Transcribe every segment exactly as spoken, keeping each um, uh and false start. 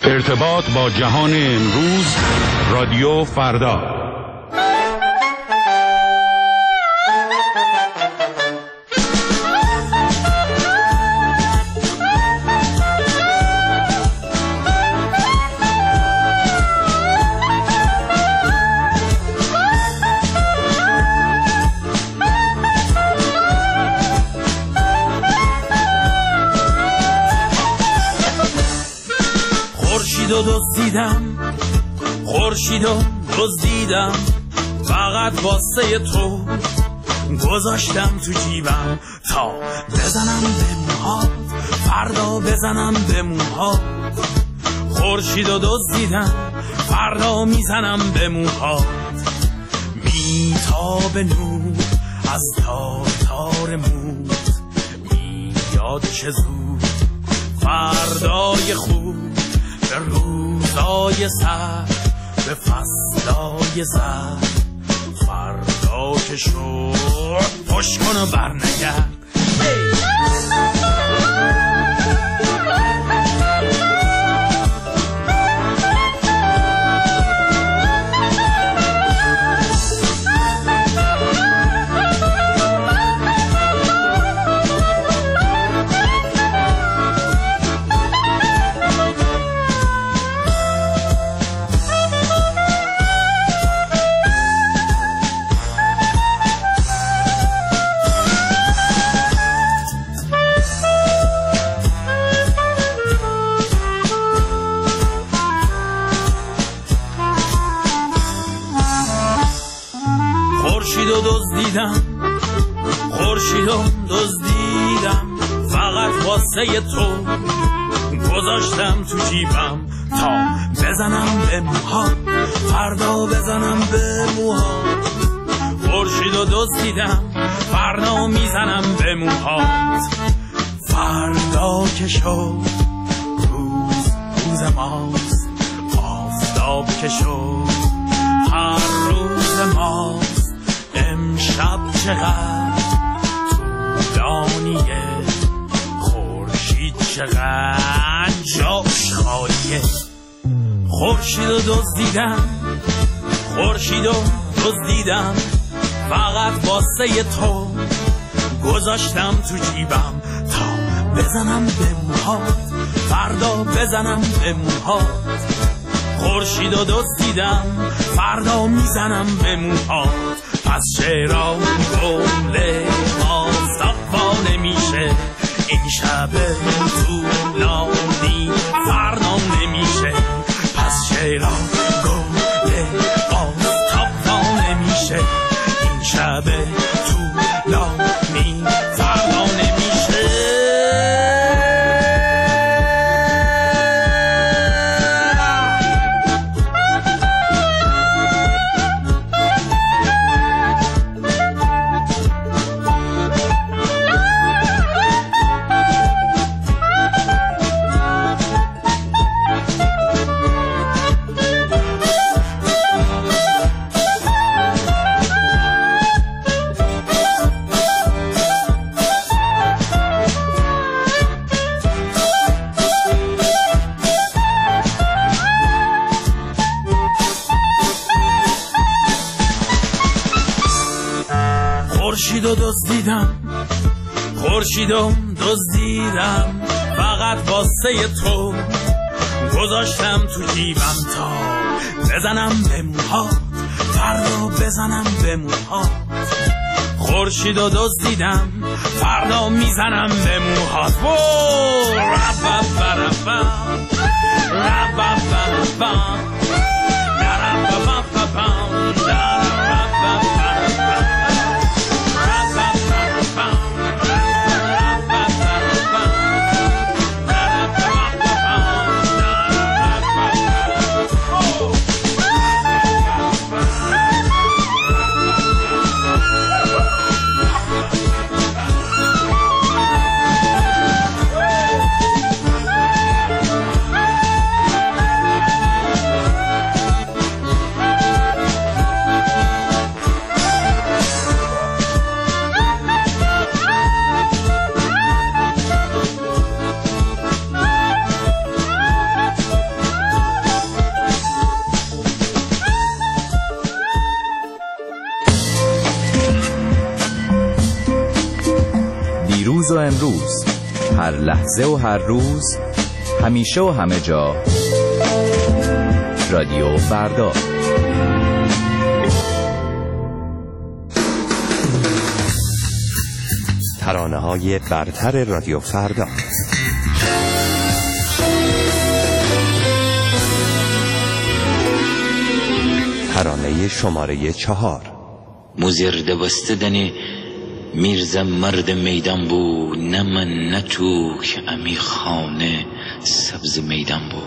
ارتباط با جهان امروز، رادیو فردا. خورشیدو دزدیدم خورشیدو دزدیدم فقط واسه تو گذاشتم تو جیبم تا بزنم به موهات، فردا بزنم به موهات. خورشیدو دزدیدم فردا میزنم به موهات. میتاب نور از تار تار موت، میاد چه زود فردای خوب، به روزای سر، به فصلای زر. فردا که شد پشت کن و برنگرد. خورشیدو دزدیدم خورشیدو دزدیدم فقط واسه تو گذاشتم تو جیبم تا بزنم به موهات، فردا بزنم به موهات. خورشیدو دزدیدم فردا میزنم به موهات. فردا که شد روز روز ماست، آفتاب که شد هر روز ماست. امشب چقدر طولانیه، خورشید چقدر جاش خالیه. خورشیدو دزدیدم خورشیدو دزدیدم فقط واسه تو گذاشتم تو جیبم تا بزنم به موهات، فردا بزنم به موهات. خورشیدو دزدیدم فردا میزنم به موهات. پس چرا گل ماستفا نمیشه، این شب طولانی فردا نمیشه. پس چرا گل ماستفا نمیشه، این شب طولانی فردا نمیشه. خورشیدو دزدیدم خورشیدو دزدیدم فقط واسه تو گذاشتم تو جیبم تا بزنم به موهات، فردا بزنم به موهات. خورشیدو دزدیدم فردا میزنم به موهات. هر لحظه و هر روز، همیشه و همه جا. رادیو فردا. ترانه‌های برتر رادیو فردا. ترانه شماره چهار. مزرده بستدن میرزا مرد میدان بو، نه من نه تو که امی خانه سبز میدان بو.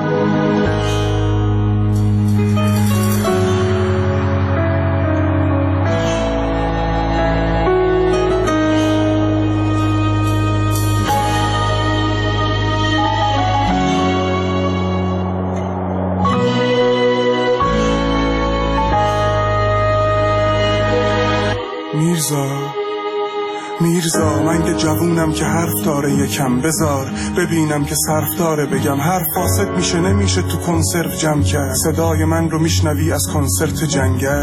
میرزا میرزا من که جوونم که حرف داره یکم بذار ببینم که صرف داره بگم حرف فاسد میشه نمیشه تو کنسرو جمع کرد. صدای من رو میشنوی از کنسرت جنگل.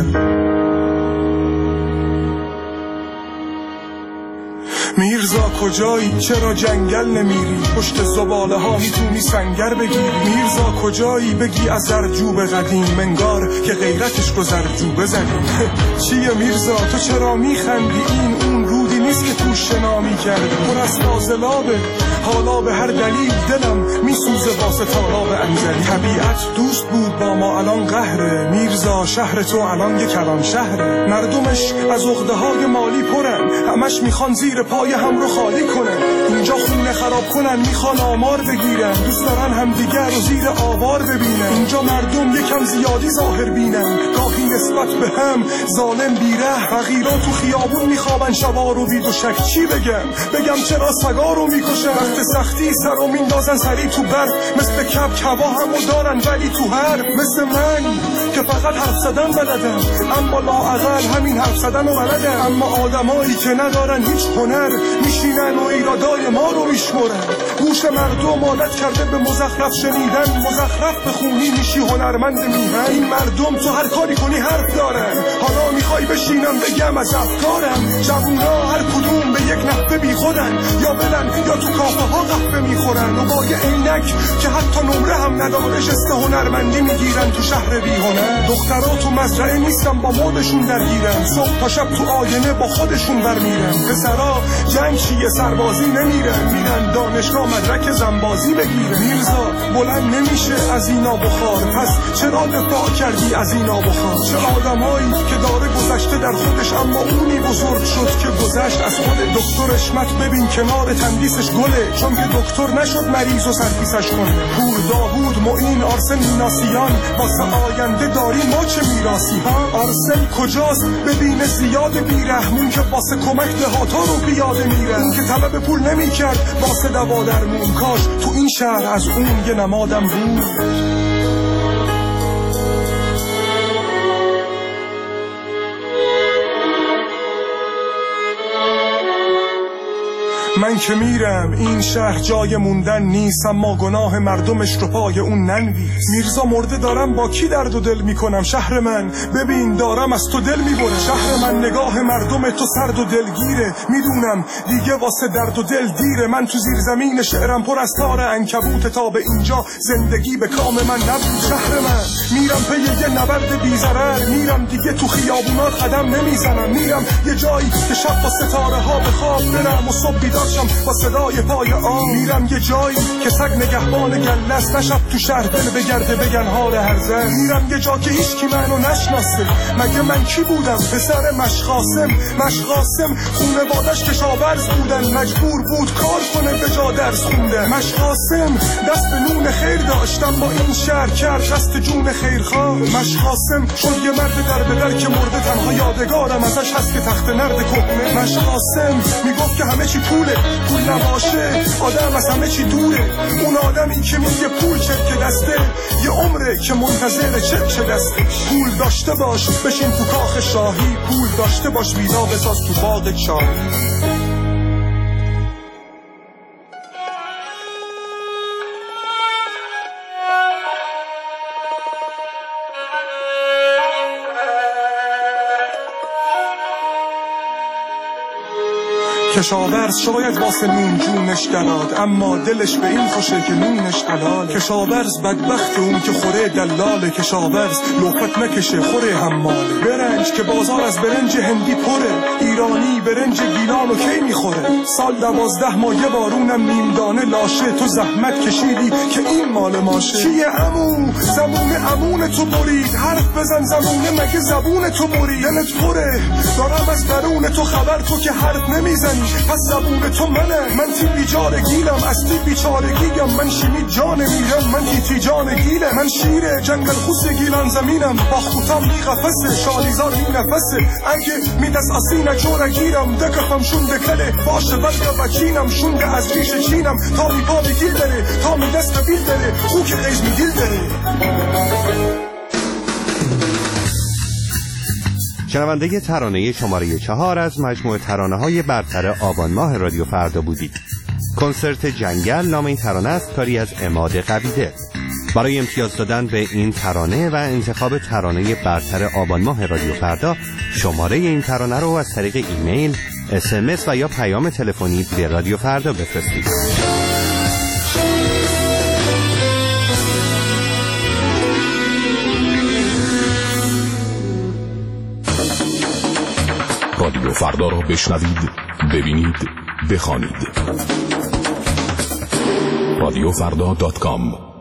میرزا کجایی؟ چرا جنگل نمیری؟ پشت زباله ها میتونی سنگر بگیری. میرزا کجایی؟ بگی از زرجوب قدیم، منگار که غیرتش رو زرجوب بزنیم. چیه میرزا تو چرا میخندی؟ این اون رودی نیست که تو شنامی کردی، پر از فاضلابه. حالا به هر دلیل دلم میسوزه واسه تالاب انزلی. طبیعت دوست بود با ما الان قهره. میرزا شهر تو الان یک کلان شهره. مردمش از عقده های مالی پرن، همش میخوان زیر پای هم رو خالی کنن. اینجا خونه خراب کنن، میخوان آمار بگیرن. دوست دارن همدیگر رو زیر آوار ببینن. اینجا مردم یکم زیادی ظاهر بینن، گاهی نسبت به هم ظالم بیره. فقیرا تو خیابون میخوابن شبا رو بید و شک. چی بگم بگم چرا سگا رو میکشن؟ وقت سختی سر رو میندازن سری تو برف. مثل کب کبا همو دارن ولی تو هر. مثل من که فقط حرف زدن بلدم، اما لااقل همین حرف زدن رو بلدم. اما آدمایی که ندارن هیچ هنر میشینن و ایرادای ما رو میشمرن. گوش مردم عادت کرده به مزخرف شنیدن، مزخرف بخونی میشی هنرمند میهن. این مردم تو هر کاری کنی حرف دارن. حالا میخوای بشینم بگم از افکارم؟ جوونا هر کدوم به یک نحوه بی خودن، یا بدن یا تو کافه ها قهوه میخورن و با یه عینک که حتی نمره هم نداره شسته هنرمندی میگیرن تو شهر بی هنر. دخترها تو مزرعه نیستن با مودشون درگیرن، صبح تا شب تو آینه با خودشون برمیرن. پسرا جنگ چیه سربازی نمیرن، میرن دانشگاه مدرک زنبازی بگیرن. میرزا بلند نمیشه از اینا بخار، پس چرا دفاع کردی از اینا بخار؟ چه آدمایی که داره گذشته در خودش، اما اونی بزرگ شد که گذشت از خود. دکتر اشمت ببین کنار تندیسش گله، چون که دکتر نشد مریض و سرپیسش کنه. پور داوود معین آرسن میناسیان، واسه آینده داری ما چه میراسی ها؟ آرسن کجاست؟ ببین زیاد بیرحمون که واسه کمک دهاتا رو پیاده میره. اون که طلب پول نمی کرد واسه دوا درمون، کاش تو این شهر از اون یه نمادم بود. من که میرم این شهر جای موندن نیست، اما گناه مردمش رو پای اون ننویس. میرزا مرده دارم با کی درد و دل میکنم؟ شهر من ببین دارم از تو دل میبرم. شهر من نگاه مردم تو سرد و دلگیره. میدونم دیگه واسه درد و دل دیره. من تو زیر زمین شعرم پر از تار عنکبوت، تا به اینجا زندگی به کام من نبود. شهر من میرم پی یه نبرد بی‌ضرر، میرم دیگه تو خیابونات قدم نمیزنم. میرم یه جایی که شب با ستاره ها به خواب برم و صبح بیدار با صدای پای آن. میرم یه جایی که سگ نگهبان گلست، نشب تو شهر دل بگرده بگن حال هر زن. میرم یه جا که هیچ کی منو نشناسه. مگه من کی بودم؟ پسر مشقاسم. مشقاسم خونوادش کشاورز بودن، مجبور بود کار کنه به جا درس خوندن. مشقاسم دست به نون خیر داشتم، با این شهر کرد دست جون خیرخواه. مشقاسم شد یه مرد در به در که مرده، تنها یادگارم ازش هست که تخت نرد کهنه. مشقاسم میگفت که همه چی پوله، پول نباشه آدم از همه چی دوره. اون آدمی که میگه پول چرک دسته، یه عمره که منتظر چرک دسته. پول داشته باش بشین تو کاخ شاهی، پول داشته باش ویلا بساز تو باغ چاهی. کشاورز شاید واسه نون جونش دراد، اما دلش به این خوشه که نونش حلاله. کشاورز بدبخت اون که خوره دلاله، کشاورز لقمت نکشه خوره حماله. برنج که بازار از برنج هندی پره، ایرانی برنج گیلان و کی میخوره. سال دوازده ماه یه بارونم نیم دانه لاشه، تو زحمت کشیدی که این مال ماشه. چیه عمو زمون عمون تو برید، حرف بزن زمونه مگه زبون تو برید. دلت پره دارم از درون تو خبر، تو که حرف نمیزنی پس زبون تو منه. من تی بیچارگیلم از تی بیچارگیگم، من شیمی جان میرم من تی جان گیله. من شیره جنگل خوس گیلان زمینم، با خوتم می قفسه شالیزار می نفسه. اگه می دست آسینه چوره گیرم، دکفم شون دکله باشه بلگه بچینم. شونده از ریش چینم تا می پا بگیل داره، تا می دست بیل داره، خو که قیز می دیل داره. شنونده ترانه شماره چهار از مجموعه ترانه های برتر آبان ماه رادیو فردا بودید. کنسرت جنگل نام این ترانه است، کاری از عماد قویده. برای امتیاز دادن به این ترانه و انتخاب ترانه برتر آبان ماه رادیو فردا، شماره این ترانه رو از طریق ایمیل، اس ام اس و یا پیام تلفنی به رادیو فردا بفرستید. رادیو فردا را بشنوید، ببینید، بخوانید. رادیو فردا دات کام